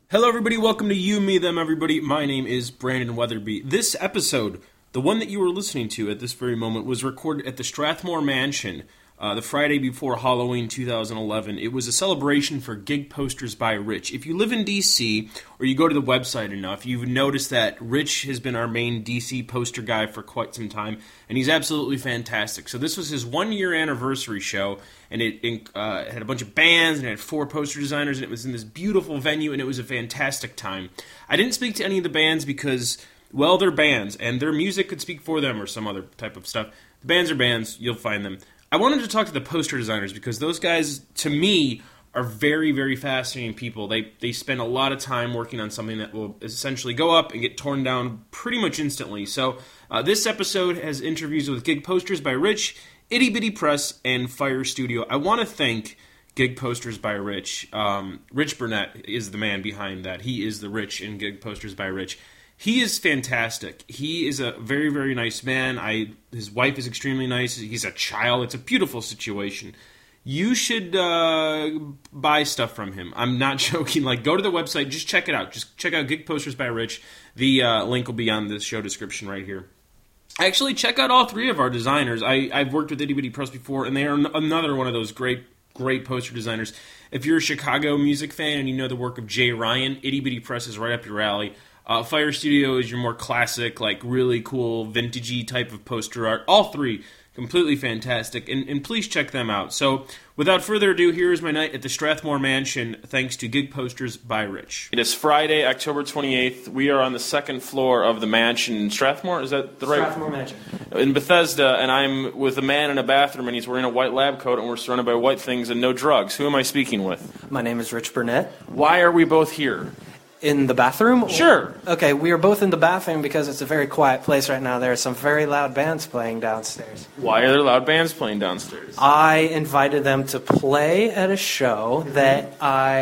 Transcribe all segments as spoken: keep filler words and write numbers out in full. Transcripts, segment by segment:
Hello everybody, welcome to You, Me, Them, Everybody. My name is Brandon Weatherby. This episode, the one that you were listening to at this very moment, was recorded at the Strathmore Mansion uh, the Friday before Halloween two thousand eleven. It was a celebration for Gig Posters by Rich. If you live in D C, or you go to the website enough, you've noticed that Rich has been our main D C poster guy for quite some time, and he's absolutely fantastic. So this was his one-year anniversary show, and it uh, had a bunch of bands, and it had four poster designers, and it was in this beautiful venue, and it was a fantastic time. I didn't speak to any of the bands because, well, they're bands, and their music could speak for them or some other type of stuff. The bands are bands, you'll find them. I wanted to talk to the poster designers because those guys, to me, are very, very fascinating people. They they spend a lot of time working on something that will essentially go up and get torn down pretty much instantly. So uh, this episode has interviews with Gig Posters by Rich, Itty Bitty Press, and Fire Studio. I want to thank Gig Posters by Rich. Um, Rich Burnett is the man behind that. He is the Rich in Gig Posters by Rich. He is fantastic. He is a very, very nice man. I his wife is extremely nice. He's a child. It's a beautiful situation. You should uh, buy stuff from him. I'm not joking. Like, go to the website. Just check it out. Just check out Gig Posters by Rich. The uh, link will be on the show description right here. Actually, check out all three of our designers. I, I've worked with Itty Bitty Press before, and they are n- another one of those great, great poster designers. If you're a Chicago music fan and you know the work of Jay Ryan, Itty Bitty Press is right up your alley. Uh, Fire Studio is your more classic, like really cool, vintagey type of poster art. All three completely fantastic, and, and please check them out. So, without further ado, here is my night at the Strathmore Mansion, thanks to Gig Posters by Rich. It is Friday, October twenty-eighth. We are on the second floor of the mansion in Strathmore. Is that the right? Strathmore Mansion. In Bethesda, and I'm with a man in a bathroom, and he's wearing a white lab coat, and we're surrounded by white things and no drugs. Who am I speaking with? My name is Rich Burnett. Why are we both here? In the bathroom? Sure. Okay, we are both in the bathroom because it's a very quiet place right now. There are some very loud bands playing downstairs. Why are there loud bands playing downstairs? I invited them to play at a show that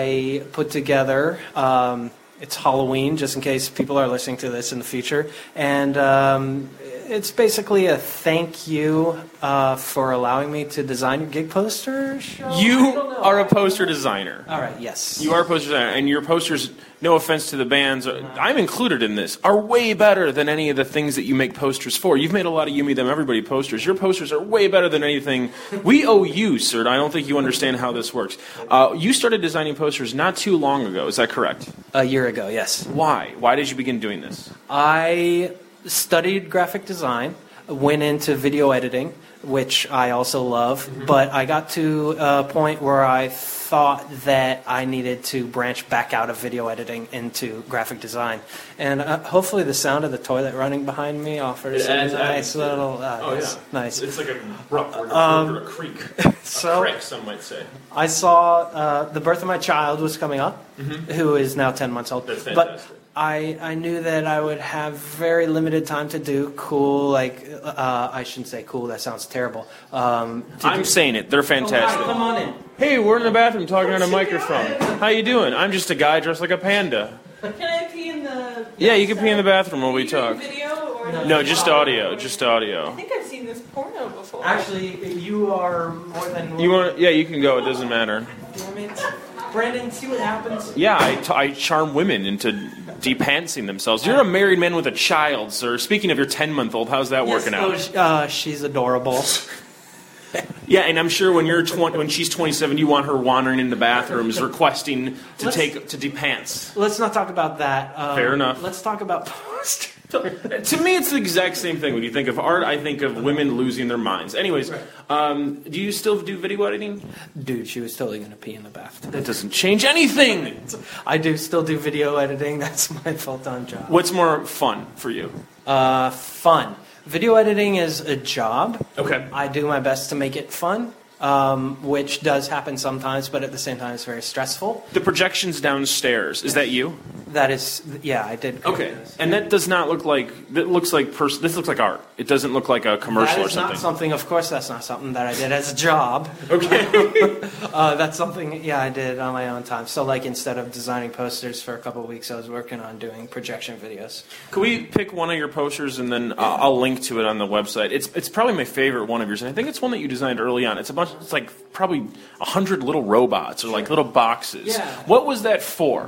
I put together. Um, it's Halloween, just in case people are listening to this in the future. And um, it's basically a thank you uh, for allowing me to design your Gig Poster show. You are a poster designer. All right, yes. You are a poster designer, and your posters, no offense to the bands, I'm included in this, are way better than any of the things that you make posters for. You've made a lot of You, Me, Them, Everybody posters. Your posters are way better than anything. We owe you, sir, and I don't think you understand how this works. Uh, you started designing posters not too long ago, is that correct? A year ago, yes. Why? Why did you begin doing this? I studied graphic design, went into video editing, which I also love, mm-hmm. but I got to a point where I thought that I needed to branch back out of video editing into graphic design. And uh, hopefully the sound of the toilet running behind me offers a nice adds, little... Uh, oh, it's yeah. Nice. It's like a brook or a, um, or a creek. So, a creek, some might say. I saw uh, the birth of my child was coming up, mm-hmm. who is now ten months old. That's fantastic. But I, I knew that I would have very limited time to do cool, like, uh, I shouldn't say cool, that sounds terrible. Um, I'm do, saying it, they're fantastic. Oh, hi, come on in. Hey, we're in the bathroom talking on a microphone. How you doing? I'm just a guy dressed like a panda. Can I pee in the... Yeah, you can pee in the bathroom while we talk. Video or no, no, just audio, just audio. I think I've seen this porno before. Actually, you are more than... You want? Yeah, you can go, it doesn't matter. Damn it. Brandon, see what happens? Yeah, I, t- I charm women into de-pantsing themselves. You're a married man with a child, sir. Speaking of your ten-month-old, how's that yes, working out? Oh, uh, she's adorable. Yeah, and I'm sure when you're twenty, when she's twenty-seven, you want her wandering into bathrooms requesting to let's, take to de-pants. Let's not talk about that. Um, Fair enough. Let's talk about posters. To me, it's the exact same thing. When you think of art, I think of women losing their minds. Anyways, um, do you still do video editing? Dude, she was totally going to pee in the bathtub. That doesn't change anything. I do still do video editing. That's my full-time job. What's more fun for you? Uh, fun. Video editing is a job. Okay. I do my best to make it fun. Um, which does happen sometimes, but at the same time it's very stressful. The projections downstairs, is that you? That is, yeah, I did. Okay, and that does not look like, that looks like, pers- this looks like art. It doesn't look like a commercial or something. That is not something, of course that's not something that I did as a job. Okay. uh, that's something, yeah, I did on my own time. So like instead of designing posters for a couple of weeks, I was working on doing projection videos. Could we pick one of your posters and then uh, I'll link to it on the website? It's it's probably my favorite one of yours, and I think it's one that you designed early on. It's a bunch, it's like probably a hundred little robots or like little boxes. Yeah. What was that for?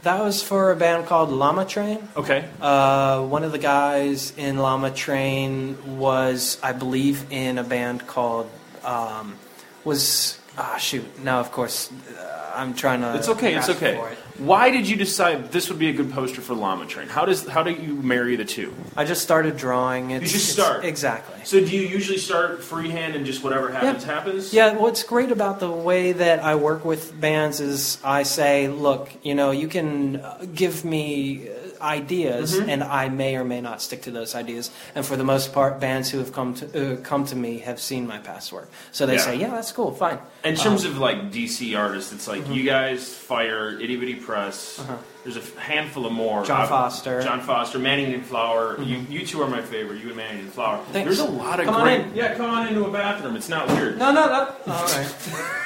That was for a band called Llama Train. Okay. Uh, one of the guys in Llama Train was, I believe, in a band called um, was ah shoot. Now, of course, uh, I'm trying to. It's okay. It's grasp okay. for it. Why did you decide this would be a good poster for Llama Train? How does how do you marry the two? I just started drawing. It's, You just it's- start? exactly. So do you usually start freehand and just whatever happens Yeah. happens? Yeah, what's great about the way that I work with bands is I say, look, you know, you can uh, give me uh, ideas, Mm-hmm. and I may or may not stick to those ideas. And for the most part, bands who have come to uh, come to me have seen my past work, so they Yeah. say, yeah, that's cool, fine. In terms of like D C artists, it's like you Mm-hmm. guys fire Itty Bitty Press. There's a f- handful of more. Uh-huh. John Uh, Foster. John Foster, Manning and Flower. You, you two are my favorite. You and Manning and Flower. Thanks. There's a lot of Come on great. in. Yeah, come on into a bathroom. It's not weird. No, no, no. All right.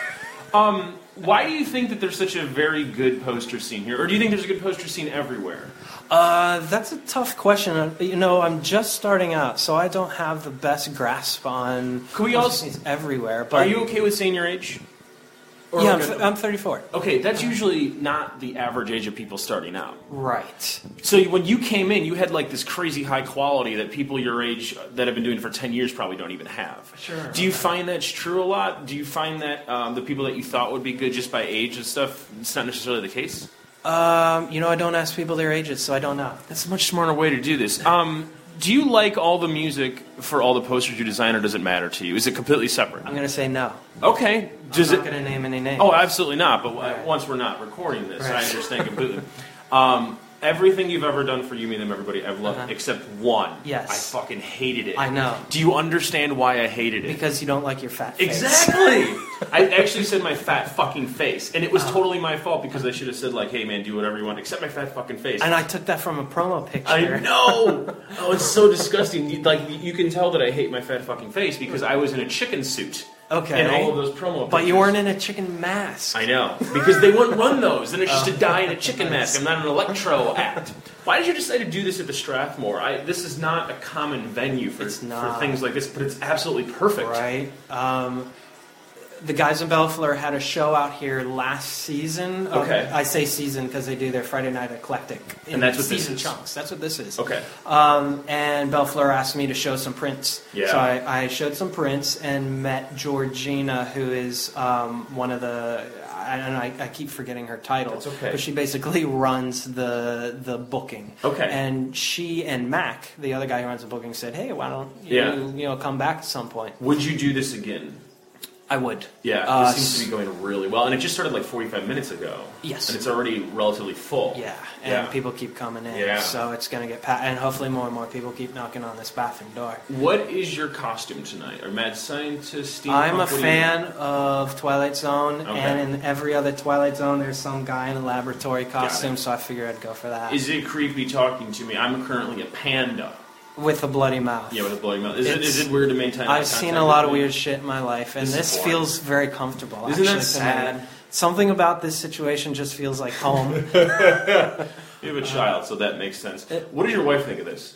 Um, why do you think that there's such a very good poster scene here, or do you think there's a good poster scene everywhere? Uh, that's a tough question. Uh, You know, I'm just starting out, so I don't have the best grasp on. Can we also- It's everywhere, but Are you okay with saying your age? Or yeah, I'm, okay. th- I'm thirty-four. Okay, that's usually not the average age of people starting out. Right. So when you came in, you had like this crazy high quality that people your age that have been doing it for ten years probably don't even have. Sure. Do you find that's true a lot? Do you find that um, the people that you thought would be good just by age and stuff, it's not necessarily the case? Um, you know, I don't ask people their ages, so I don't know. That's a much smarter way to do this. Um, do you like all the music for all the posters you design, or does it matter to you? Is it completely separate? I'm going to say no. Okay. Does I'm it? not going to name any names. Oh, absolutely not. But Right. once we're not recording this, I Right. understand completely. Um, everything you've ever done for You, Me, Them, Everybody, I've loved, Uh-huh. except one. Yes. I fucking hated it. I know. Do you understand why I hated it? Because you don't like your fat face. Exactly. I actually said my fat fucking face, and it was Oh. totally my fault because I should have said like, "Hey man, do whatever you want, except my fat fucking face." And I took that from a promo picture. I know. Oh, it's so disgusting. You- Like you can tell that I hate my fat fucking face because I was in a chicken suit. Okay. In all of those promo. But you pictures. weren't in a chicken mask. I know because they wouldn't run those. Then it's just Oh. to die in a chicken mask. I'm not an electro act. Why did you decide to do this at the Strathmore? I, this is not a common venue for, It's for not. things like this, but it's absolutely perfect. Right. Um, the guys in Bellflower had a show out here last season. Um, Okay. I say season because they do their Friday Night Eclectic in And that's what this season is. chunks. That's what this is. Okay. Um, and Bellflower asked me to show some prints. Yeah. So I, I showed some prints and met Georgina, who is um, one of the. And I, I keep forgetting her title. That's okay. But she basically runs the the booking. Okay. And she and Mac, the other guy who runs the booking, said, "Hey, why don't you Yeah. you know come back at some point?" Would you do this again? I would. Yeah, Uh, this seems to be going really well, and it just started like forty-five minutes ago. Yes. and it's already relatively full. Yeah, and Yeah. people keep coming in, Yeah. so it's going to get pa- and hopefully more and more people keep knocking on this bathroom door. What is your costume tonight? Are mad scientist? steampunk? I'm a What do you- fan of Twilight Zone, Okay. and in every other Twilight Zone, there's some guy in a laboratory costume, it. so I figured I'd go for that. Is it creepy talking to me? I'm currently a panda. With a bloody mouth. Yeah, with a bloody mouth. Is it, It's- is it weird to maintain? eye I've seen contact a lot with of me? weird shit in my life, and This is this, boring. feels very comfortable. Isn't that actually, to me. sad? Something about this situation just feels like home. You have a child, so that makes sense. It- What does your wife think of this?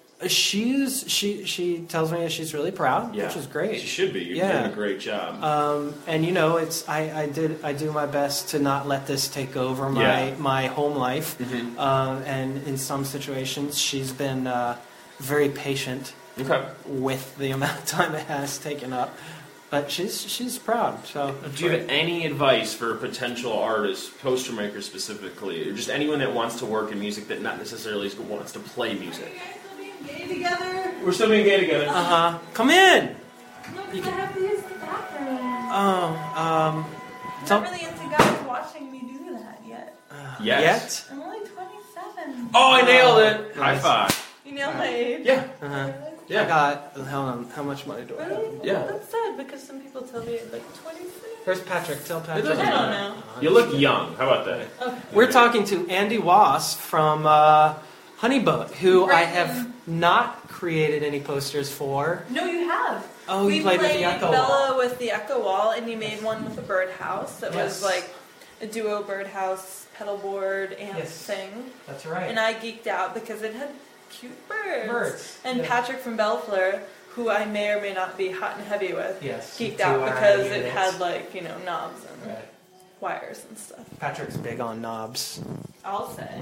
She's she she tells me that she's really proud, Yeah, which is great. She should be. You're Yeah. doing a great job. Um, and you know, it's I, I did I do my best to not let this take over my Yeah. my home life. Mhm. Um, and in some situations, she's been uh, very patient Okay. with the amount of time it has taken up. But she's she's proud. So Do you have any advice for potential artists, poster makers specifically, or just anyone that wants to work in music that not necessarily wants to play music? Are you guys still being gay together? We're still being gay together. uh huh. Come in. Look, I have to use the bathroom. Oh, um, I'm tell- not really into guys watching me do that yet. Yes. yet. I'm only twenty-seven. Oh, I nailed it! Nice. High five. You nailed my age. Yeah. Uh-huh. Yeah. I got. Hold on. How much money do I have? Really? Yeah. That's sad because some people tell me it's like twenty-six. Where's Patrick? Tell Patrick. doesn't I don't know. You look young. How about that? Okay. We're talking to Andy Wasp from uh, Honeyboat, who I Right. have not created any posters for. No, you have. Oh, we you played with the Echo Bella Wall. with the Echo Wall, and you made one with a birdhouse that Yes. was like a duo birdhouse pedal board amp Yes. thing. That's right. And I geeked out because it had cute birds. Birds. And Yeah. Patrick from Bellflower, who I may or may not be hot and heavy with, Yes. geeked two out iron because it units. had like, you know, knobs and Right. wires and stuff. Patrick's big on knobs. I'll say.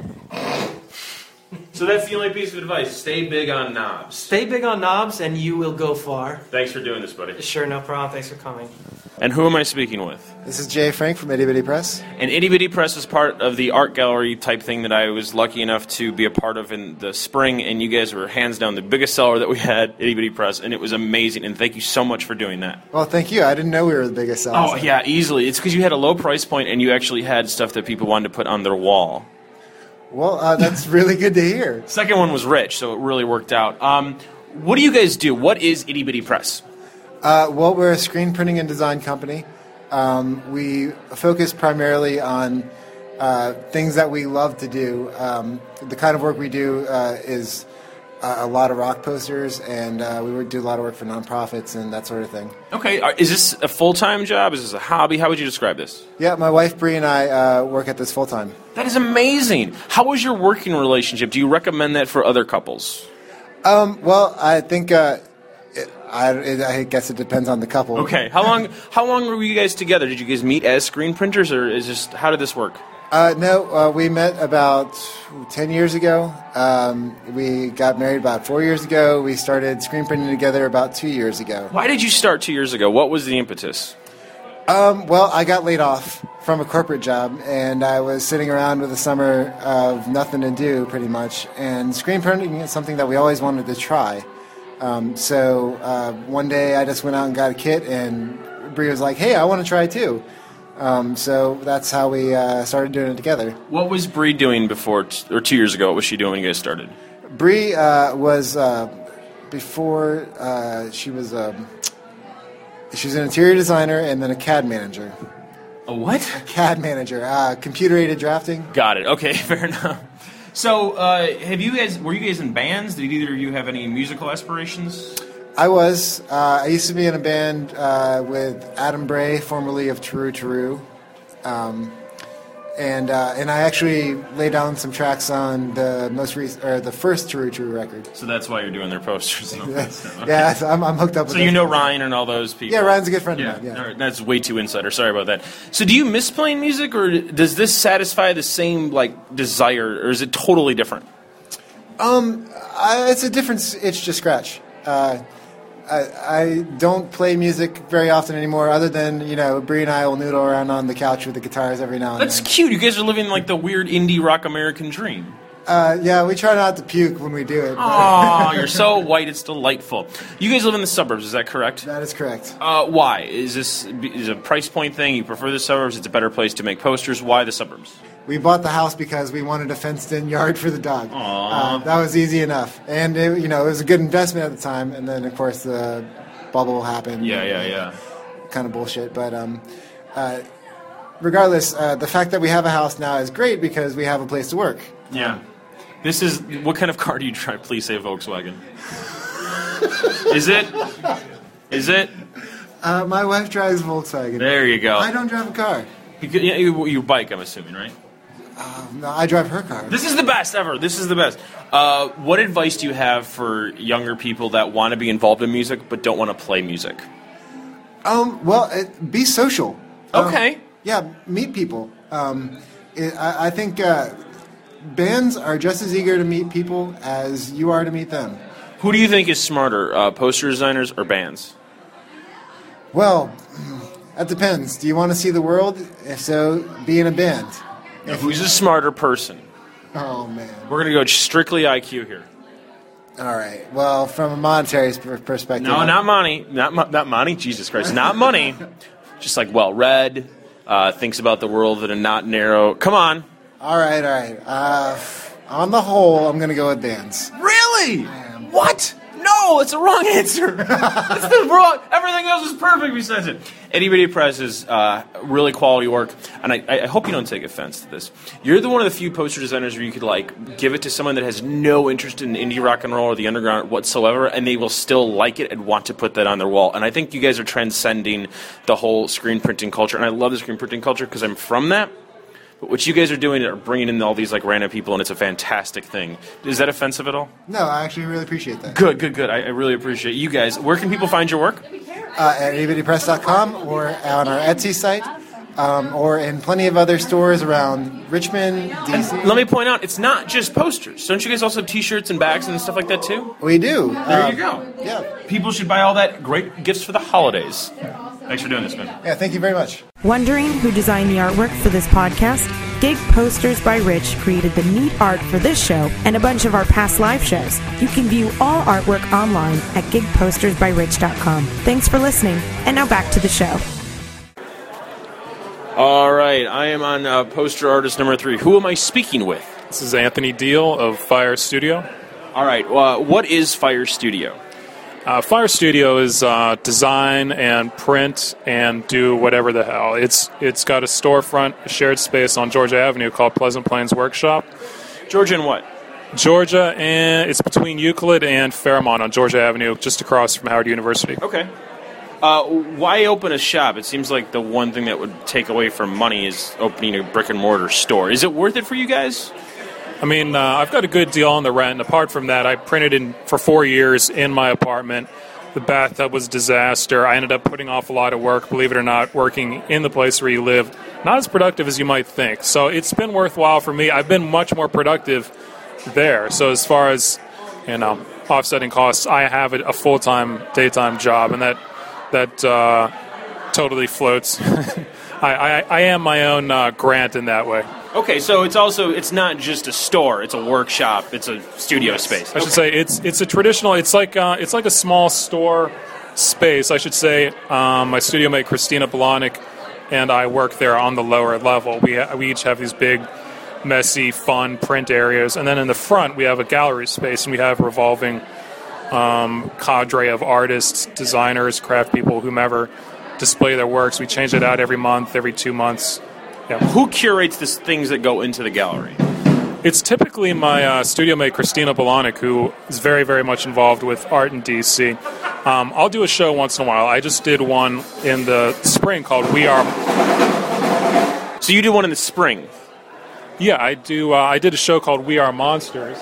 So that's the only piece of advice. Stay big on knobs. Stay big on knobs and you will go far. Thanks for doing this, buddy. Sure, no problem. Thanks for coming. And who am I speaking with? This is Jay Frank from Itty Bitty Press. And Itty Bitty Press is part of the art gallery type thing that I was lucky enough to be a part of in the spring, and you guys were hands down the biggest seller that we had, Itty Bitty Press, and it was amazing, and thank you so much for doing that. Well, thank you. I didn't know we were the biggest sellers. Oh, yeah, easily. It's because you had a low price point, and you actually had stuff that people wanted to put on their wall. Well, uh, that's really good to hear. Second one was rich, so it really worked out. Um, what do you guys do? What is Itty Bitty Press? Uh, well, we're a screen printing and design company. Um, we focus primarily on uh, things that we love to do. Um, the kind of work we do uh, is uh, a lot of rock posters, and uh, we work, do a lot of work for nonprofits and that sort of thing. Okay, are- is this a full-time job? Is this a hobby? How would you describe this? Yeah, my wife Bree and I uh, work at this full time. That is amazing. How was your working relationship? Do you recommend that for other couples? Um, well, I think uh, it, I, it, I guess it depends on the couple. Okay, how long How long were you guys together? Did you guys meet as screen printers, or is just how did this work? Uh, no, uh, we met about ten years ago. Um, we got married about four years ago. We started screen printing together about two years ago. Why did you start two years ago? What was the impetus? Um, well, I got laid off from a corporate job, and I was sitting around with a summer of nothing to do, pretty much. And screen printing is something that we always wanted to try. Um, so uh, one day I just went out and got a kit, and Bree was like, hey, I want to try too. Um, so that's how we uh, started doing it together. What was Bree doing before, t- or two years ago? What was she doing when you guys started? Bree uh, was, uh, before uh, she was... Um, She was an interior designer and then a C A D manager. A what? A C A D manager, uh, computer-aided drafting. Got it. Okay, fair enough. So, uh, have you guys? Were you guys in bands? Did either of you have any musical aspirations? I was. Uh, I used to be in a band uh, with Adam Bray, formerly of Taru Taru. Um, and uh, and I actually laid down some tracks on the most recent, or the first Taru Taru record. So that's why you're doing their posters and all that stuff. Okay. Yeah, so I'm, I'm hooked up with So you those know guys. Ryan and all those people? Yeah, Ryan's a good friend Yeah, of mine. Yeah. all right, that's way too insider. Sorry about that. So do you miss playing music, or does this satisfy the same like desire, or is it totally different? Um, I, it's a different itch to scratch. Uh, I, I don't play music very often anymore, other than, you know, Bree and I will noodle around on the couch with the guitars every now and That's then. cute. You guys are living like the weird indie rock American dream. Uh, yeah, we try not to puke when we do it. but- Oh, you're so white. It's delightful. You guys live in the suburbs. Is that correct? That is correct. Uh, why? Is this is it a price point thing? You prefer the suburbs? It's a better place to make posters. Why the suburbs? We bought the house because we wanted a fenced-in yard for the dog. Uh, that was easy enough, and it, you know, it was a good investment at the time. And then, of course, the bubble happened. Yeah, yeah, yeah. Kind of bullshit, but um, uh, regardless, uh, the fact that we have a house now is great because we have a place to work. Yeah. This is what kind of car do you drive? Please say Volkswagen. Is it? Is it? Uh, my wife drives Volkswagen. There you go. I don't drive a car. You, could- yeah, you, you bike, I'm assuming, right? No, I drive her car. This is the best ever. This is the best. Uh, what advice do you have for younger people that want to be involved in music but don't want to play music? Um, well, it, be social. Um, Okay. yeah, meet people. Um, it, I, I think uh, bands are just as eager to meet people as you are to meet them. Who do you think is smarter, uh, poster designers or bands? Well, that depends. Do you want to see the world? If so, be in a band. Who's a smarter person? Oh, man. We're going to go strictly I Q here. All right. Well, from a monetary per- perspective. No, not money. Not mo- not money. Jesus Christ. Not money. Just like well-read, uh, thinks about the world in a not narrow... Come on. All right, all right. Uh, on the whole, I'm going to go with bands. Really? What? No, it's the wrong answer. It's the wrong. Everything else is perfect besides it. Itty Bitty Press is uh, really quality work, and I, I hope you don't take offense to this. You're the one of the few poster designers where you could like give it to someone that has no interest in indie rock and roll or the underground whatsoever, and they will still like it and want to put that on their wall. And I think you guys are transcending the whole screen printing culture, and I love the screen printing culture because I'm from that. But what you guys are doing are bringing in all these like random people, and it's a fantastic thing. Is that offensive at all? No, I actually really appreciate that. Good, good, good. I, I really appreciate you guys. Where can people find your work? Uh, at itty bitty press dot com or on our Etsy site. um, or in plenty of other stores around Richmond, D C. Let me point out, it's not just posters. Don't you guys also have T-shirts and bags and stuff like that too? We do. There Um, you go. Yeah. People should buy all that. Great gifts for the holidays. Thanks for doing this, man. Yeah, thank you very much. Wondering who designed the artwork for this podcast? Gig Posters by Rich created the neat art for this show and a bunch of our past live shows. You can view all artwork online at gig posters by rich dot com. Thanks for listening, and now back to the show. All right, I am on uh, poster artist number three. Who am I speaking with? This is Anthony Deal of Fire Studio. All right, uh, what is Fire Studio? Uh, Fire Studio is uh, design and print and do whatever the hell. It's It's got a storefront, a shared space on Georgia Avenue called Pleasant Plains Workshop. Georgia and what? Georgia, and it's between Euclid and Fairmont on Georgia Avenue, just across from Howard University. Okay. Uh, why open a shop? It seems like the one thing that would take away from money is opening a brick and mortar store. Is it worth it for you guys? I mean, uh, I've got a good deal on the rent. Apart from that, I printed in for four years in my apartment. The bathtub was a disaster. I ended up putting off a lot of work, believe it or not, working in the place where you live. Not as productive as you might think. So it's been worthwhile for me. I've been much more productive there. So as far as, you know, offsetting costs, I have a, a full-time, daytime job, and that that uh, totally floats. I, I, I am my own uh, grant in that way. Okay, so it's also, it's not just a store, it's a workshop, it's a studio Yes. space. I should say it's it's a traditional. It's like uh, it's like a small store space. I should say um, my studio mate Christina Bolanik and I work there on the lower level. We ha- we each have these big, messy, fun print areas, and then in the front we have a gallery space, and we have revolving um, cadre of artists, designers, craft people, whomever display their works. We change it out every month, every two months. Yeah. Who curates the things that go into the gallery? It's typically my uh, studio mate, Christina Bolanik, who is very, very much involved with art in D C. Um, I'll do a show once in a while. I just did one in the spring called We Are... So you did one in the spring? Yeah, I do. Uh, I did a show called We Are Monsters,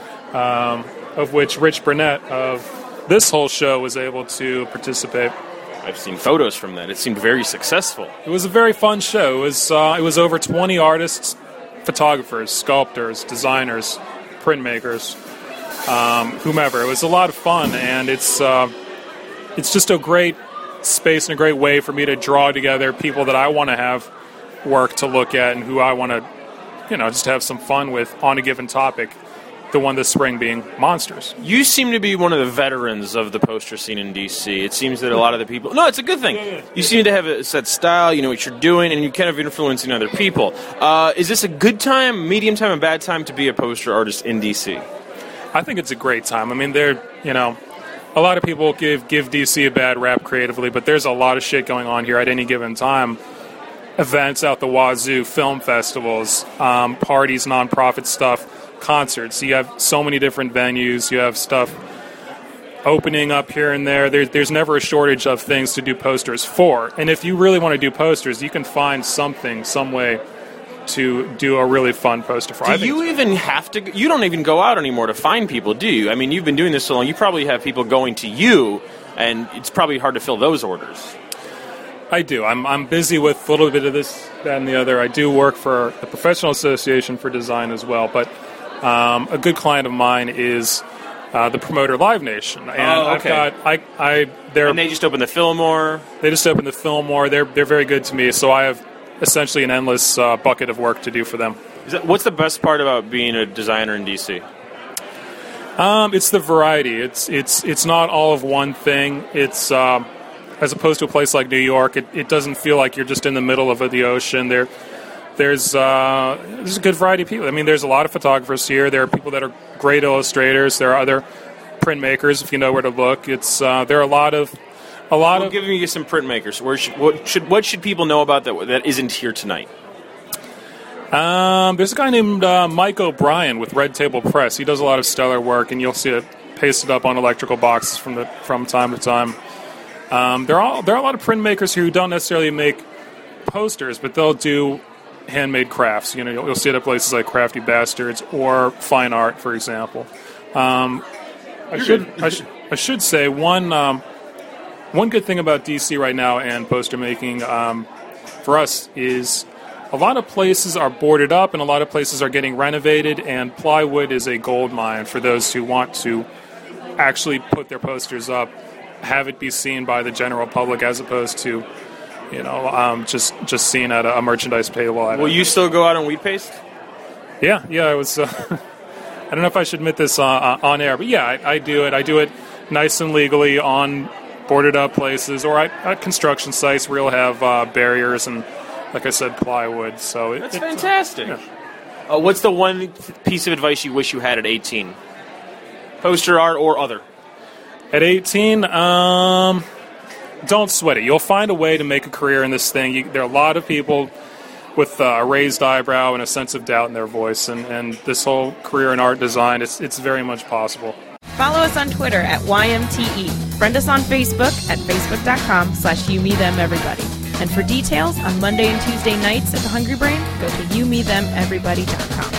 um, of which Rich Burnett of this whole show was able to participate. I've seen photos from that. It seemed very successful. It was a very fun show. It was uh, it was over twenty artists, photographers, sculptors, designers, printmakers, um, whomever. It was a lot of fun, and it's uh, it's just a great space and a great way for me to draw together people that I want to have work to look at and who I want to, you know, just have some fun with on a given topic. The one this spring being monsters. You seem to be one of the veterans of the poster scene in D C. It seems that a lot of the people... No, it's a good thing. Yeah, yeah, you seem to have a set style, you know what you're doing, and you're kind of influencing other people. Uh, is this a good time, medium time, and bad time to be a poster artist in D C? I think it's a great time. I mean, there, you know, a lot of people give, give D C a bad rap creatively, but there's a lot of shit going on here at any given time. Events out the wazoo, film festivals, um, parties, nonprofit stuff, concerts. You have so many different venues. You have stuff opening up here and there. There's, there's never a shortage of things to do posters for. And if you really want to do posters, you can find something, some way to do a really fun poster for. Do I think you even have to... You don't even go out anymore to find people, do you? I mean, you've been doing this so long, you probably have people going to you, and it's probably hard to fill those orders. I do. I'm I'm busy with a little bit of this, that, and the other. I do work for the Professional Association for Design as well, but um, a good client of mine is uh, the promoter Live Nation, and Oh, okay. I've got I I they're And they just opened the Fillmore. they just opened the Fillmore. They're they're very good to me, so I have essentially an endless uh, bucket of work to do for them. Is that, what's the best part about being a designer in D C? Um, it's the variety. It's it's it's not all of one thing. It's um, as opposed to a place like New York, it, it doesn't feel like you're just in the middle of the ocean. There, there's uh, there's a good variety of people. I mean, there's a lot of photographers here. There are people that are great illustrators. There are other printmakers, if you know where to look. It's uh, there are a lot of a lot Well, of. give me some printmakers. Where should, what should what should people know about that that isn't here tonight? Um, there's a guy named uh, Mike O'Brien with Red Table Press. He does a lot of stellar work, and you'll see it pasted up on electrical boxes from the from time to time. Um, there are there are a lot of printmakers who don't necessarily make posters, but they'll do handmade crafts. You know, you'll, you'll see it at places like Crafty Bastards or Fine Art, for example. Um, I should I, sh- I should say one um, one good thing about D C right now and poster making. Um, for us is a lot of places are boarded up and a lot of places are getting renovated, and plywood is a gold mine for those who want to actually put their posters up, have it be seen by the general public as opposed to, you know, um, just just seen at a, a merchandise table. Will you still go out on wheat paste? Yeah, yeah, I was. Uh, I don't know if I should admit this uh, on air, but yeah, I, I do it. I do it nice and legally on boarded up places or at, at construction sites where you'll have uh, barriers and, like I said, plywood. So it, That's it, fantastic. Uh, yeah. Uh, what's the one piece of advice you wish you had at eighteen? Poster art or other? At eighteen, um, don't sweat it. You'll find a way to make a career in this thing. You, there are a lot of people with uh, a raised eyebrow and a sense of doubt in their voice, and, and this whole career in art design, it's it's very much possible. Follow us on Twitter at Y M T E. Friend us on Facebook at facebook.com slash you me them everybody. And for details on Monday and Tuesday nights at the Hungry Brain, go to you me them everybody dot com.